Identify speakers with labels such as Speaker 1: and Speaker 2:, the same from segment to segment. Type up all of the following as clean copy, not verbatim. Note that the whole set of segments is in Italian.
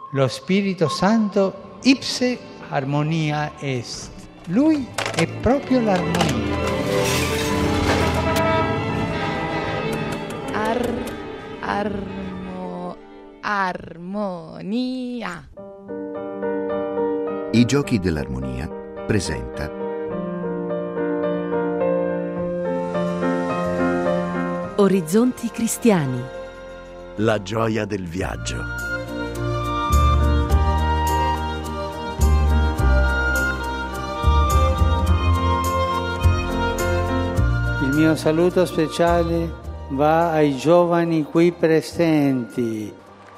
Speaker 1: Lo Spirito Santo ipse armonia est. Lui è proprio l'armonia.
Speaker 2: Armonia.
Speaker 3: I Giochi dell'Armonia presenta
Speaker 4: Orizzonti cristiani.
Speaker 5: La gioia del viaggio.
Speaker 1: Il mio saluto speciale va ai giovani qui presenti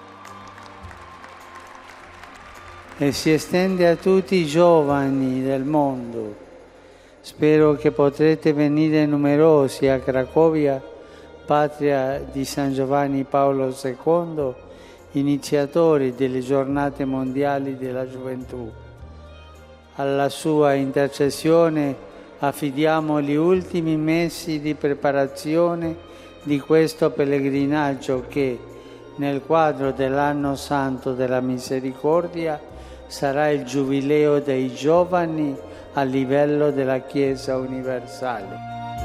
Speaker 1: e si estende a tutti i giovani del mondo. Spero che potrete venire numerosi a Cracovia, patria di San Giovanni Paolo II, iniziatori delle giornate mondiali della gioventù. Alla sua intercessione affidiamo gli ultimi mesi di preparazione di questo pellegrinaggio che, nel quadro dell'anno santo della misericordia, sarà il giubileo dei giovani a livello della Chiesa universale.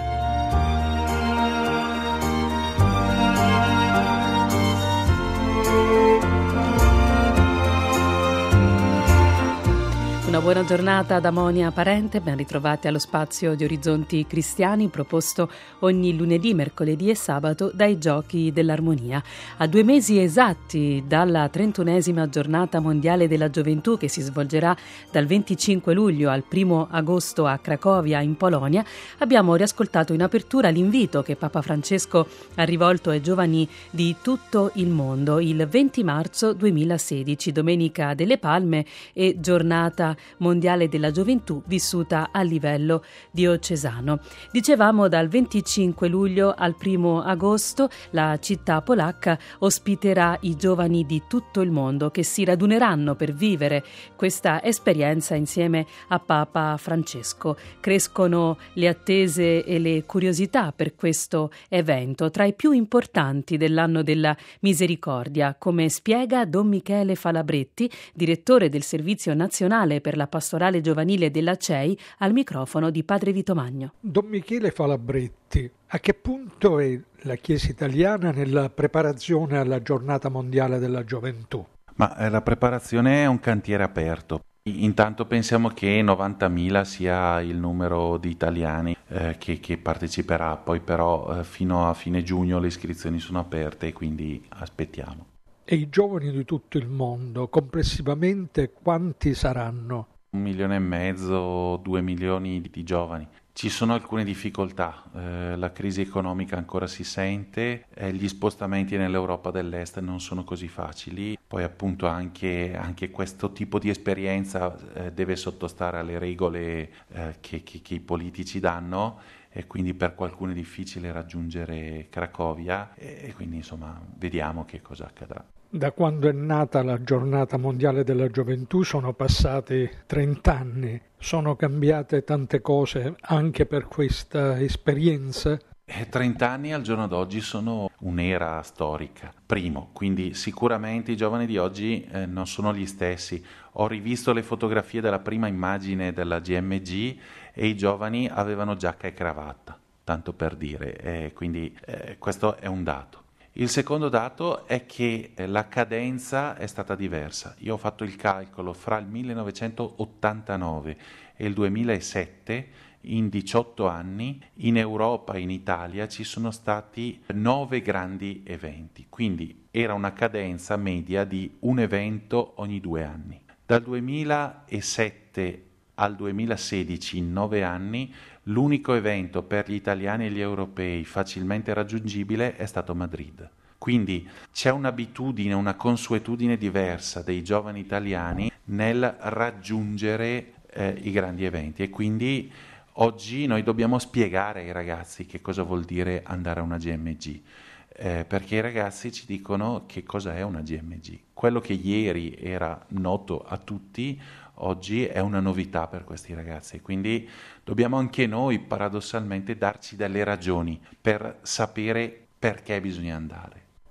Speaker 4: Una buona giornata da Monia Parente, ben ritrovati allo spazio di Orizzonti Cristiani proposto ogni lunedì, mercoledì e sabato dai Giochi dell'Armonia. A 2 mesi esatti dalla 31esima giornata mondiale della gioventù che si svolgerà dal 25 luglio al 1 agosto a Cracovia in Polonia, abbiamo riascoltato in apertura l'invito che Papa Francesco ha rivolto ai giovani di tutto il mondo il 20 marzo 2016, Domenica delle Palme e giornata mondiale della gioventù vissuta a livello diocesano. Dicevamo, dal 25 luglio al 1 agosto la città polacca ospiterà i giovani di tutto il mondo che si raduneranno per vivere questa esperienza insieme a Papa Francesco. Crescono le attese e le curiosità per questo evento, tra i più importanti dell'anno della misericordia, come spiega Don Michele Falabretti, direttore del Servizio Nazionale per la pastorale giovanile della CEI, al microfono di Padre Vito Magno.
Speaker 6: Don Michele Falabretti, a che punto è la Chiesa italiana nella preparazione alla giornata mondiale della gioventù?
Speaker 7: Ma la preparazione è un cantiere aperto. Intanto pensiamo che 90.000 sia il numero di italiani che parteciperà, poi però fino a fine giugno le iscrizioni sono aperte e quindi aspettiamo.
Speaker 6: E i giovani di tutto il mondo, complessivamente quanti saranno?
Speaker 7: 1,5 milioni, 2 milioni di giovani. Ci sono alcune difficoltà, la crisi economica ancora si sente, gli spostamenti nell'Europa dell'Est non sono così facili, poi appunto anche questo tipo di esperienza deve sottostare alle regole che i politici danno, e quindi per qualcuno è difficile raggiungere Cracovia e quindi insomma vediamo che cosa accadrà.
Speaker 6: Da quando è nata la giornata mondiale della gioventù sono passati 30 anni, sono cambiate tante cose anche per questa esperienza.
Speaker 7: 30 anni al giorno d'oggi sono un'era storica. Primo, quindi sicuramente i giovani di oggi non sono gli stessi. Ho rivisto le fotografie della prima immagine della GMG e i giovani avevano giacca e cravatta, tanto per dire, quindi questo è un dato. Il secondo dato è che la cadenza è stata diversa. Io ho fatto il calcolo fra il 1989 e il 2007, in 18 anni, in Europa e in Italia ci sono stati 9 grandi eventi, quindi era una cadenza media di un evento ogni 2 anni. Dal 2007 al 2016, in 9 anni, l'unico evento per gli italiani e gli europei facilmente raggiungibile è stato Madrid. Quindi c'è un'abitudine, una consuetudine diversa dei giovani italiani nel raggiungere i grandi eventi, e quindi oggi noi dobbiamo spiegare ai ragazzi che cosa vuol dire andare a una GMG. Perché i ragazzi ci dicono che cosa è una GMG. Quello che ieri era noto a tutti, oggi è una novità per questi ragazzi, quindi dobbiamo anche noi paradossalmente darci delle ragioni per sapere perché bisogna andare.
Speaker 6: E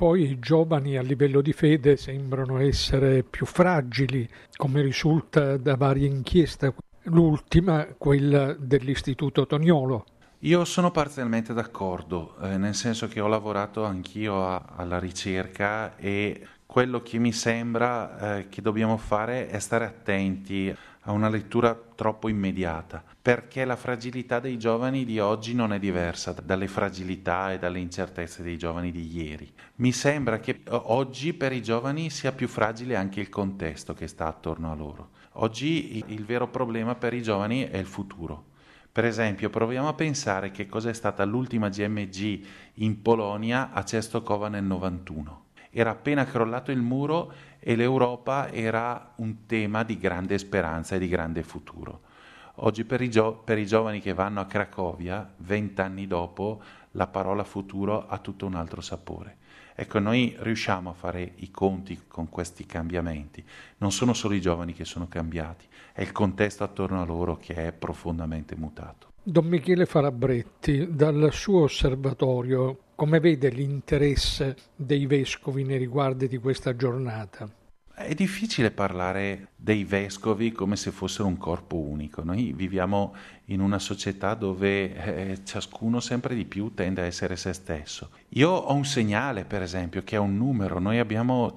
Speaker 6: poi i giovani a livello di fede sembrano essere più fragili, come risulta da varie inchieste, l'ultima quella dell'Istituto Toniolo.
Speaker 7: Io sono parzialmente d'accordo, nel senso che ho lavorato anch'io alla ricerca e quello che mi sembra che dobbiamo fare è stare attenti a una lettura troppo immediata, perché la fragilità dei giovani di oggi non è diversa dalle fragilità e dalle incertezze dei giovani di ieri. Mi sembra che oggi per i giovani sia più fragile anche il contesto che sta attorno a loro. Oggi il vero problema per i giovani è il futuro. Per esempio, proviamo a pensare che cosa è stata l'ultima GMG in Polonia a Częstochowa nel 91. Era appena crollato il muro e l'Europa era un tema di grande speranza e di grande futuro. Oggi per i giovani che vanno a Cracovia, 20 anni dopo, la parola futuro ha tutto un altro sapore. Ecco, noi riusciamo a fare i conti con questi cambiamenti. Non sono solo i giovani che sono cambiati, è il contesto attorno a loro che è profondamente mutato.
Speaker 6: Don Michele Falabretti, dal suo osservatorio, come vede l'interesse dei vescovi nei riguardi di questa giornata?
Speaker 7: È difficile parlare dei vescovi come se fossero un corpo unico. Noi viviamo in una società dove ciascuno sempre di più tende a essere se stesso. Io ho un segnale, per esempio, che è un numero. Noi abbiamo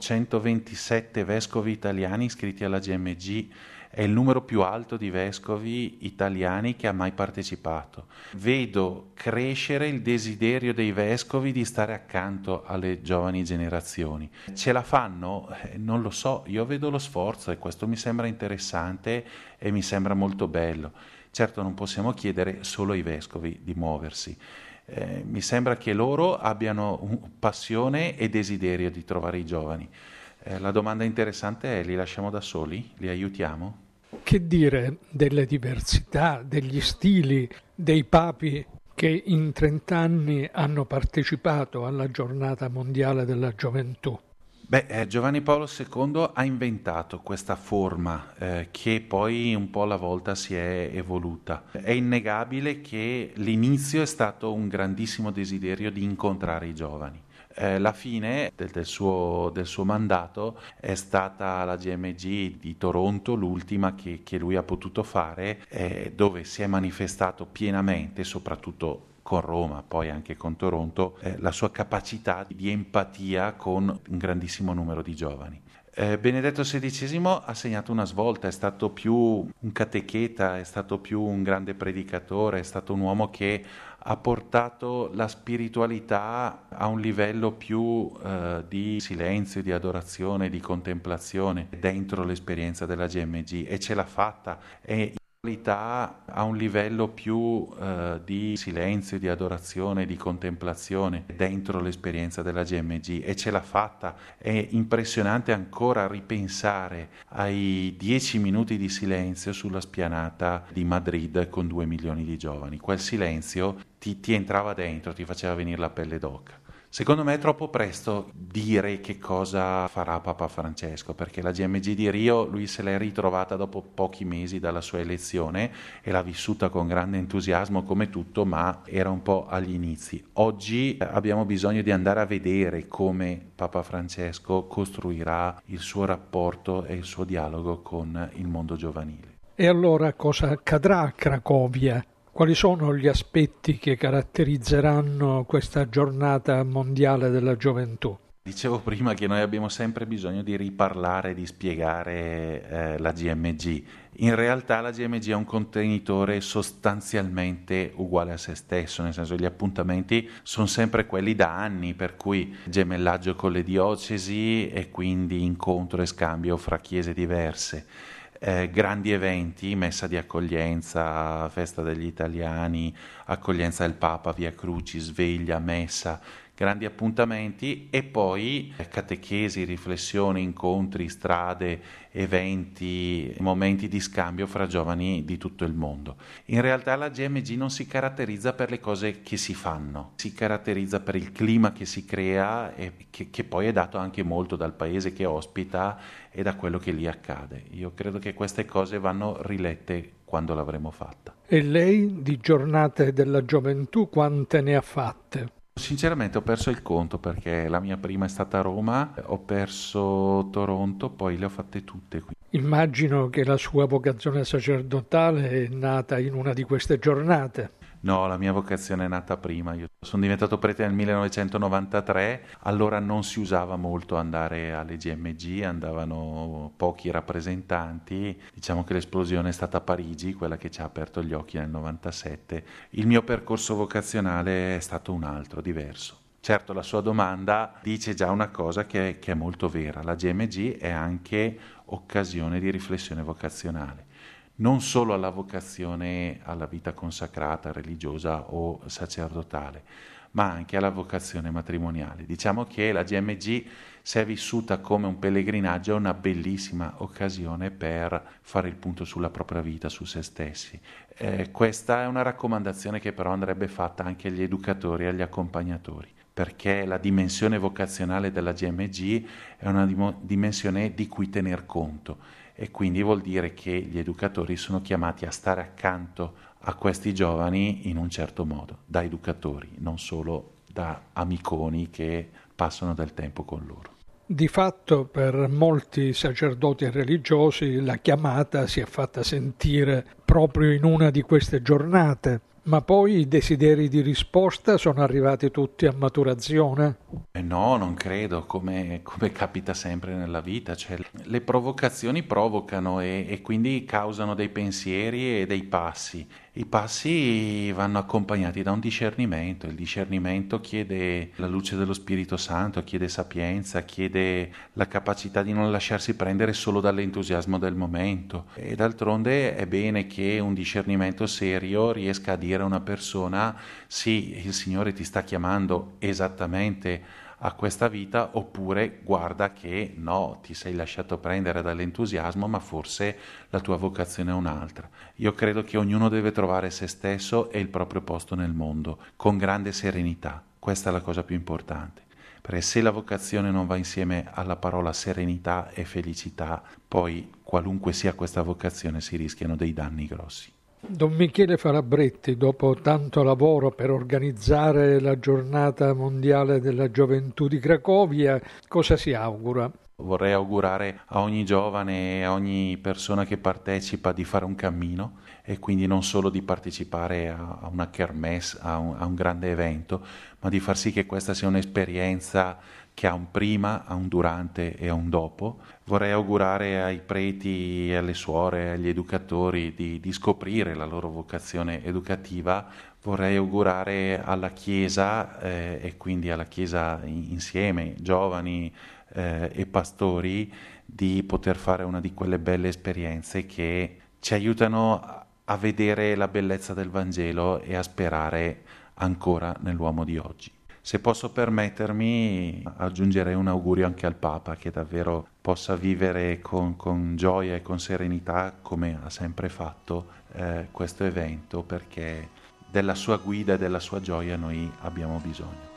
Speaker 7: 127 vescovi italiani iscritti alla GMG. È il numero più alto di vescovi italiani che ha mai partecipato. Vedo crescere il desiderio dei vescovi di stare accanto alle giovani generazioni. Ce la fanno? Non lo so, io vedo lo sforzo e questo mi sembra interessante e mi sembra molto bello. Certo non possiamo chiedere solo ai vescovi di muoversi. Mi sembra che loro abbiano passione e desiderio di trovare i giovani. La domanda interessante è: li lasciamo da soli? Li aiutiamo?
Speaker 6: Che dire delle diversità, degli stili dei papi che in 30 anni hanno partecipato alla giornata mondiale della gioventù?
Speaker 7: Giovanni Paolo II ha inventato questa forma che poi un po' alla volta si è evoluta. È innegabile che l'inizio è stato un grandissimo desiderio di incontrare i giovani. La fine del suo mandato è stata la GMG di Toronto, l'ultima che lui ha potuto fare, dove si è manifestato pienamente, soprattutto con Roma, poi anche con Toronto, la sua capacità di empatia con un grandissimo numero di giovani. Benedetto XVI ha segnato una svolta, è stato più un catecheta, è stato più un grande predicatore, è stato un uomo che ha portato la spiritualità a un livello più di silenzio, di adorazione, di contemplazione dentro l'esperienza della GMG e ce l'ha fatta. A un livello più di silenzio, di adorazione, di contemplazione dentro l'esperienza della GMG e ce l'ha fatta. È impressionante ancora ripensare ai 10 minuti di silenzio sulla spianata di Madrid con 2 milioni di giovani. Quel silenzio ti entrava dentro, ti faceva venire la pelle d'oca. Secondo me è troppo presto dire che cosa farà Papa Francesco, perché la GMG di Rio lui se l'è ritrovata dopo pochi mesi dalla sua elezione e l'ha vissuta con grande entusiasmo come tutto, ma era un po' agli inizi. Oggi abbiamo bisogno di andare a vedere come Papa Francesco costruirà il suo rapporto e il suo dialogo con il mondo giovanile.
Speaker 6: E allora cosa accadrà a Cracovia? Quali sono gli aspetti che caratterizzeranno questa giornata mondiale della gioventù?
Speaker 7: Dicevo prima che noi abbiamo sempre bisogno di riparlare, di spiegare la GMG. In realtà la GMG è un contenitore sostanzialmente uguale a se stesso, nel senso che gli appuntamenti sono sempre quelli da anni, per cui gemellaggio con le diocesi e quindi incontro e scambio fra chiese diverse. Grandi eventi, messa di accoglienza, festa degli italiani, accoglienza del Papa, Via Crucis, sveglia, messa, grandi appuntamenti e poi catechesi, riflessioni, incontri, strade, eventi, momenti di scambio fra giovani di tutto il mondo. In realtà la GMG non si caratterizza per le cose che si fanno, si caratterizza per il clima che si crea e che poi è dato anche molto dal paese che ospita e da quello che lì accade. Io credo che queste cose vanno rilette quando l'avremo fatta.
Speaker 6: E lei di giornate della gioventù quante ne ha fatte?
Speaker 7: Sinceramente ho perso il conto, perché la mia prima è stata a Roma, ho perso Toronto, poi le ho fatte tutte qui.
Speaker 6: Immagino che la sua vocazione sacerdotale è nata in una di queste giornate.
Speaker 7: No, la mia vocazione è nata prima. Io sono diventato prete nel 1993, allora non si usava molto andare alle GMG, andavano pochi rappresentanti. Diciamo che l'esplosione è stata a Parigi, quella che ci ha aperto gli occhi nel 97. Il mio percorso vocazionale è stato un altro, diverso. Certo, la sua domanda dice già una cosa che è molto vera. La GMG è anche occasione di riflessione vocazionale. Non solo alla vocazione alla vita consacrata, religiosa o sacerdotale, ma anche alla vocazione matrimoniale. Diciamo che la GMG, se è vissuta come un pellegrinaggio, è una bellissima occasione per fare il punto sulla propria vita, su se stessi. Questa è una raccomandazione che però andrebbe fatta anche agli educatori e agli accompagnatori, perché la dimensione vocazionale della GMG è una dimensione di cui tener conto. E quindi vuol dire che gli educatori sono chiamati a stare accanto a questi giovani in un certo modo, da educatori, non solo da amiconi che passano del tempo con loro.
Speaker 6: Di fatto, per molti sacerdoti e religiosi la chiamata si è fatta sentire proprio in una di queste giornate, ma poi i desideri di risposta sono arrivati tutti a maturazione?
Speaker 7: No, non credo, come capita sempre nella vita, cioè, le provocazioni provocano e quindi causano dei pensieri e dei passi. I passi vanno accompagnati da un discernimento, il discernimento chiede la luce dello Spirito Santo, chiede sapienza, chiede la capacità di non lasciarsi prendere solo dall'entusiasmo del momento, e d'altronde è bene che un discernimento serio riesca a dire a una persona: sì, il Signore ti sta chiamando esattamente a questa vita, oppure guarda che no, ti sei lasciato prendere dall'entusiasmo, ma forse la tua vocazione è un'altra. Io credo che ognuno deve trovare se stesso e il proprio posto nel mondo, con grande serenità. Questa è la cosa più importante, perché se la vocazione non va insieme alla parola serenità e felicità, poi qualunque sia questa vocazione si rischiano dei danni grossi.
Speaker 6: Don Michele Falabretti, dopo tanto lavoro per organizzare la giornata mondiale della gioventù di Cracovia, cosa si augura?
Speaker 7: Vorrei augurare a ogni giovane e a ogni persona che partecipa di fare un cammino, e quindi non solo di partecipare a una kermesse, a un grande evento, ma di far sì che questa sia un'esperienza che ha un prima, ha un durante e ha un dopo. Vorrei augurare ai preti, alle suore, agli educatori di scoprire la loro vocazione educativa. Vorrei augurare alla Chiesa e quindi alla Chiesa insieme, giovani e pastori, di poter fare una di quelle belle esperienze che ci aiutano a vedere la bellezza del Vangelo e a sperare ancora nell'uomo di oggi. Se posso permettermi, aggiungerei un augurio anche al Papa, che davvero possa vivere con gioia e con serenità, come ha sempre fatto, questo evento, perché della sua guida e della sua gioia noi abbiamo bisogno.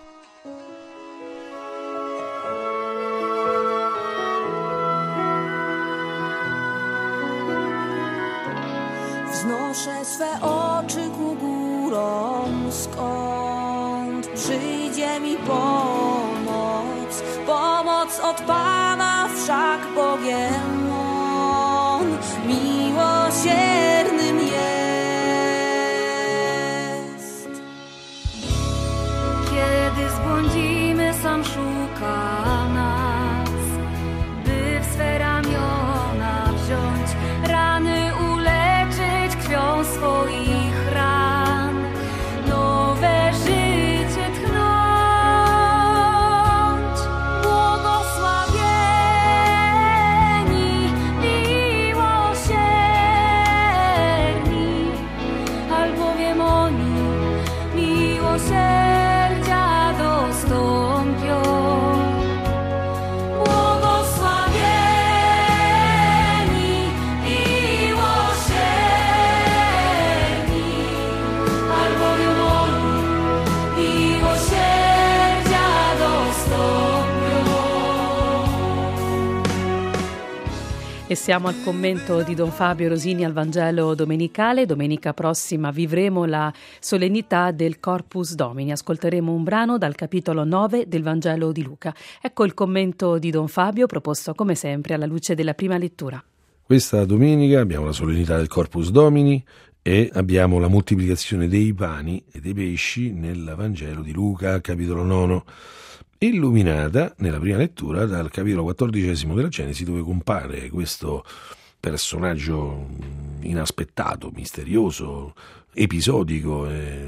Speaker 2: Wznoszę swe oczy ku górom, skąd przyjdzie mi pomoc. Pomoc od Pana, wszak Bogiem On miłosiernym jest.
Speaker 8: Kiedy zbłądzimy, sam szuka nas, by w swe ramiona wziąć, rany uleczyć krwią swoich ran, nowe życie tchnąć. Błogosławieni, miłosierni, albowiem oni miłosierdzia dostąpią.
Speaker 4: E siamo al commento di Don Fabio Rosini al Vangelo domenicale. Domenica prossima vivremo la solennità del Corpus Domini. Ascolteremo un brano dal capitolo 9 del Vangelo di Luca. Ecco il commento di Don Fabio, proposto come sempre alla luce della prima lettura.
Speaker 9: Questa domenica abbiamo la solennità del Corpus Domini e abbiamo la moltiplicazione dei pani e dei pesci nel Vangelo di Luca, capitolo 9. Illuminata nella prima lettura dal capitolo 14 della Genesi, dove compare questo personaggio inaspettato, misterioso, episodico e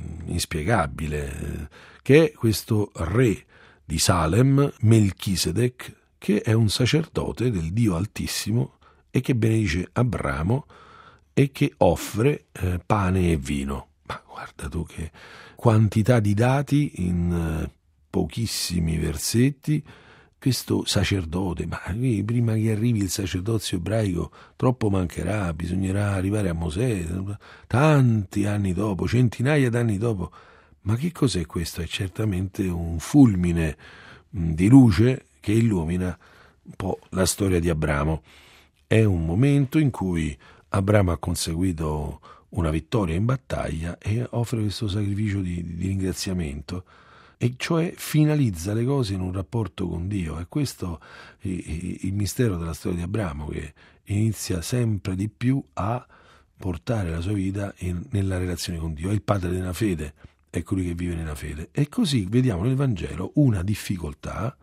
Speaker 9: inspiegabile, che è questo re di Salem, Melchisedec, che è un sacerdote del Dio Altissimo e che benedice Abramo e che offre pane e vino. Ma guarda tu che quantità di dati in pochissimi versetti. Questo sacerdote, ma prima che arrivi il sacerdozio ebraico troppo mancherà, bisognerà arrivare a Mosè, tanti anni dopo, centinaia d'anni dopo. Ma che cos'è questo? È certamente un fulmine di luce che illumina un po' la storia di Abramo. È un momento in cui Abramo ha conseguito una vittoria in battaglia e offre questo sacrificio di ringraziamento, e cioè finalizza le cose in un rapporto con Dio. E questo è il mistero della storia di Abramo, che inizia sempre di più a portare la sua vita nella relazione con Dio. È il padre della fede, è colui che vive nella fede. E così vediamo nel Vangelo una difficoltà,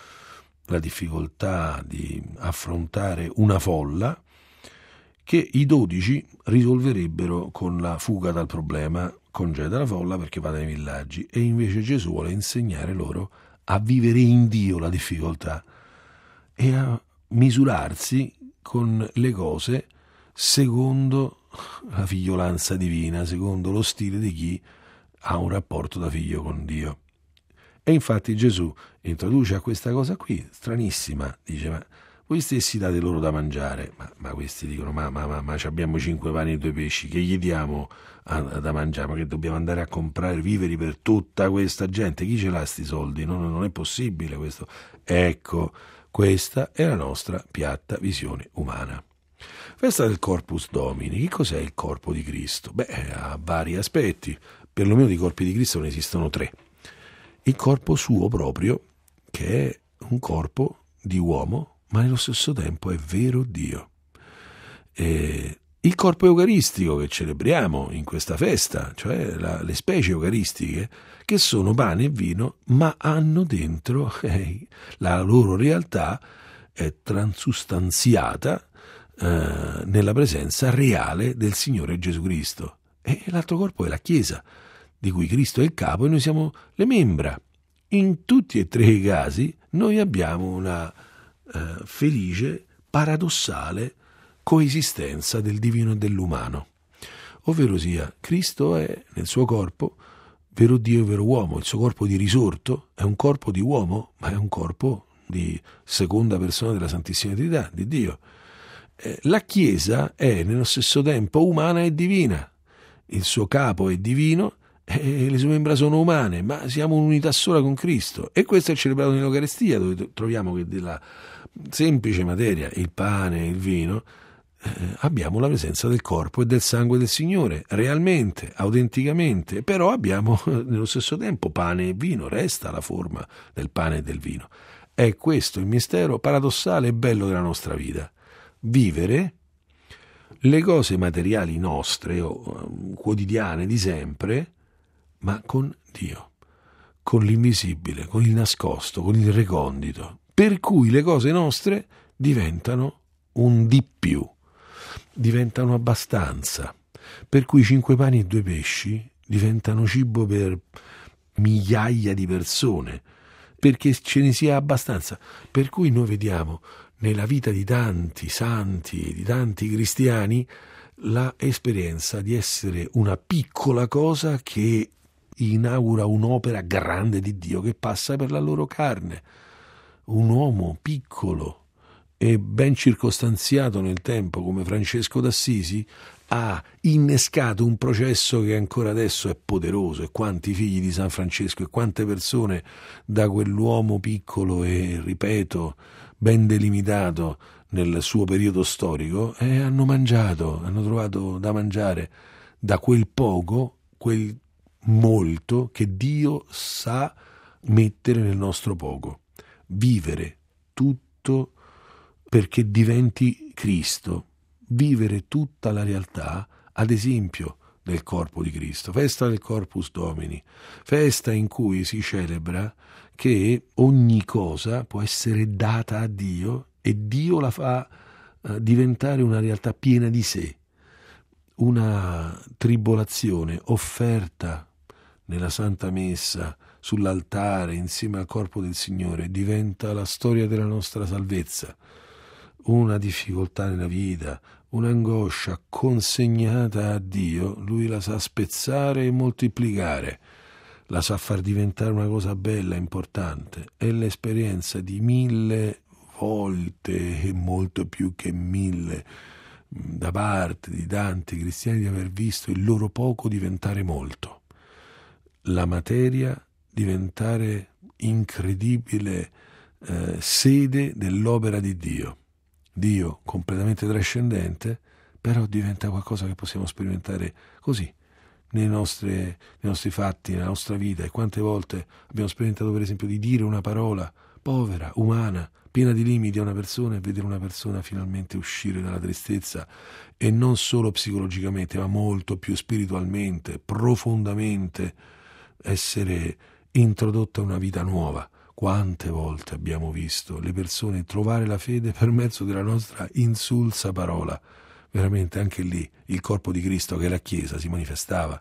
Speaker 9: la difficoltà di affrontare una folla, che i 12 risolverebbero con la fuga dal problema. Congeda la folla perché va nei villaggi, e invece Gesù vuole insegnare loro a vivere in Dio la difficoltà e a misurarsi con le cose secondo la figliolanza divina, secondo lo stile di chi ha un rapporto da figlio con Dio. E infatti Gesù introduce a questa cosa qui, stranissima, dice: ma voi stessi date loro da mangiare. Ma questi dicono: ma abbiamo 5 pani e 2 pesci, che gli diamo da mangiare? Ma che dobbiamo andare a comprare viveri per tutta questa gente? Chi ce l'ha sti soldi? Non è possibile questo. Ecco, questa è la nostra piatta visione umana. Festa del Corpus Domini. Che cos'è il corpo di Cristo? Ha vari aspetti. Perlomeno di corpi di Cristo ne esistono 3. Il corpo suo proprio, che è un corpo di uomo, ma nello stesso tempo è vero Dio. Il corpo eucaristico che celebriamo in questa festa, cioè le specie eucaristiche, che sono pane e vino, ma hanno dentro la loro realtà è transustanziata nella presenza reale del Signore Gesù Cristo. E l'altro corpo è la Chiesa, di cui Cristo è il capo e noi siamo le membra. In tutti e 3 i casi noi abbiamo una felice, paradossale coesistenza del divino e dell'umano, ovvero sia Cristo è nel suo corpo vero Dio e vero uomo. Il suo corpo di risorto è un corpo di uomo, ma è un corpo di seconda persona della Santissima Trinità, di Dio. La Chiesa è nello stesso tempo umana e divina, il suo capo è divino e le sue membra sono umane, ma siamo un'unità sola con Cristo. E questo è celebrato nell'Eucaristia, dove troviamo che della semplice materia, il pane e il vino, abbiamo la presenza del corpo e del sangue del Signore, realmente, autenticamente, però abbiamo nello stesso tempo pane e vino, resta la forma del pane e del vino. È questo il mistero paradossale e bello della nostra vita: vivere le cose materiali nostre o quotidiane di sempre, ma con Dio, con l'invisibile, con il nascosto, con il recondito, per cui le cose nostre diventano un di più, diventano abbastanza, per cui 5 pani e 2 pesci diventano cibo per migliaia di persone, perché ce ne sia abbastanza. Per cui noi vediamo nella vita di tanti santi, di tanti cristiani, la esperienza di essere una piccola cosa che inaugura un'opera grande di Dio che passa per la loro carne. Un uomo piccolo e ben circostanziato nel tempo come Francesco d'Assisi ha innescato un processo che ancora adesso è poderoso, e quanti figli di San Francesco e quante persone da quell'uomo piccolo e, ripeto, ben delimitato nel suo periodo storico, e hanno trovato da mangiare da quel poco, quel molto che Dio sa mettere nel nostro poco. Vivere tutto perché diventi Cristo, vivere tutta la realtà ad esempio del corpo di Cristo, festa del Corpus Domini, festa in cui si celebra che ogni cosa può essere data a Dio e Dio la fa diventare una realtà piena di sé. Una tribolazione offerta nella Santa Messa sull'altare insieme al corpo del Signore diventa la storia della nostra salvezza. Una difficoltà nella vita, un'angoscia consegnata a Dio, Lui la sa spezzare e moltiplicare, la sa far diventare una cosa bella, importante. È l'esperienza di 1000 volte e molto più che 1000 da parte di tanti cristiani di aver visto il loro poco diventare molto, la materia diventare incredibile sede dell'opera di Dio. Dio completamente trascendente, però diventa qualcosa che possiamo sperimentare così nei nostri fatti, nella nostra vita. E quante volte abbiamo sperimentato per esempio di dire una parola povera, umana, piena di limiti a una persona e vedere una persona finalmente uscire dalla tristezza, e non solo psicologicamente ma molto più spiritualmente, profondamente essere introdotta a una vita nuova. Quante volte abbiamo visto le persone trovare la fede per mezzo della nostra insulsa parola. Veramente anche lì il corpo di Cristo, che è la Chiesa, si manifestava.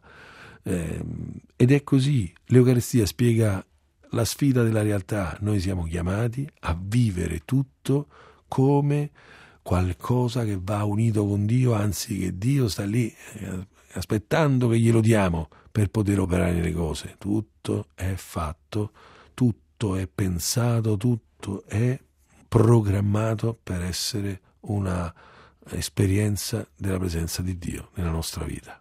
Speaker 9: Ed è così. L'Eucaristia spiega la sfida della realtà. Noi siamo chiamati a vivere tutto come qualcosa che va unito con Dio, anzi che Dio sta lì aspettando che glielo diamo per poter operare nelle cose. Tutto è fatto, tutto è pensato, tutto è programmato per essere una esperienza della presenza di Dio nella nostra vita.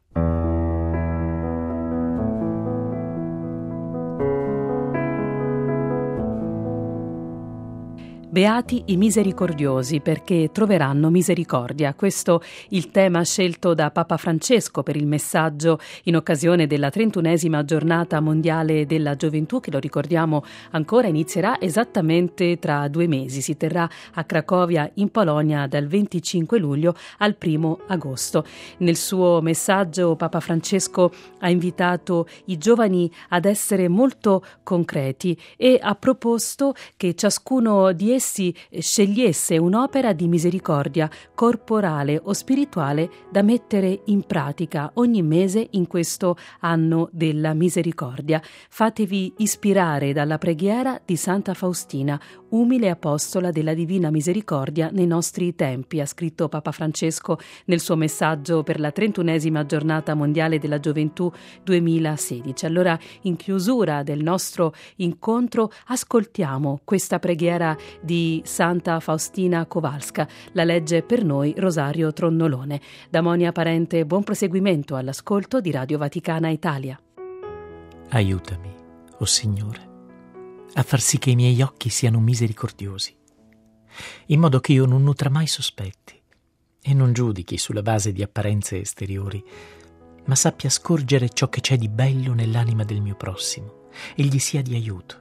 Speaker 4: Beati i misericordiosi, perché troveranno misericordia. Questo il tema scelto da Papa Francesco per il messaggio in occasione della 31esima giornata mondiale della gioventù, che, lo ricordiamo ancora, inizierà esattamente tra 2 mesi. Si terrà a Cracovia, in Polonia, dal 25 luglio al 1 agosto. Nel suo messaggio Papa Francesco ha invitato i giovani ad essere molto concreti e ha proposto che ciascuno di essi scegliesse un'opera di misericordia corporale o spirituale da mettere in pratica ogni mese in questo anno della misericordia. Fatevi ispirare dalla preghiera di Santa Faustina, umile apostola della Divina Misericordia nei nostri tempi, ha scritto Papa Francesco nel suo messaggio per la 31esima giornata mondiale della gioventù 2016. Allora, in chiusura del nostro incontro, ascoltiamo questa preghiera di Santa Faustina Kowalska, la legge per noi Rosario Tronnolone. Da Monia Parente, buon proseguimento all'ascolto di Radio Vaticana Italia.
Speaker 10: Aiutami, o Signore, a far sì che i miei occhi siano misericordiosi, in modo che io non nutra mai sospetti e non giudichi sulla base di apparenze esteriori, ma sappia scorgere ciò che c'è di bello nell'anima del mio prossimo e gli sia di aiuto.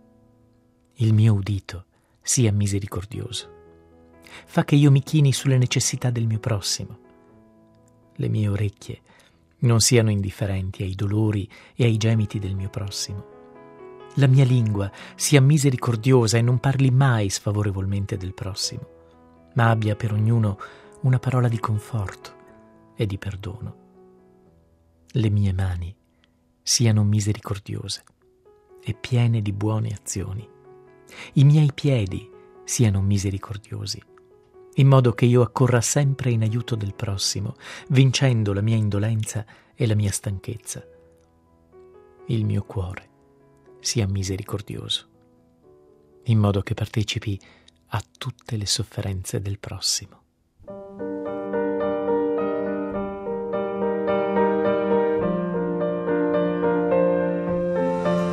Speaker 10: Il mio udito sia misericordioso. Fa che io mi chini sulle necessità del mio prossimo. Le mie orecchie non siano indifferenti ai dolori e ai gemiti del mio prossimo. La mia lingua sia misericordiosa e non parli mai sfavorevolmente del prossimo, ma abbia per ognuno una parola di conforto e di perdono. Le mie mani siano misericordiose e piene di buone azioni. I miei piedi siano misericordiosi, in modo che io accorra sempre in aiuto del prossimo, vincendo la mia indolenza e la mia stanchezza. Il mio cuore sia misericordioso, in modo che partecipi a tutte le sofferenze del prossimo.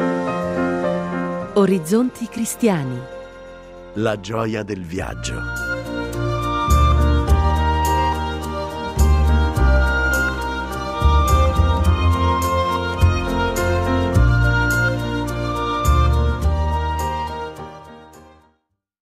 Speaker 4: Orizzonti cristiani.
Speaker 5: La gioia del viaggio.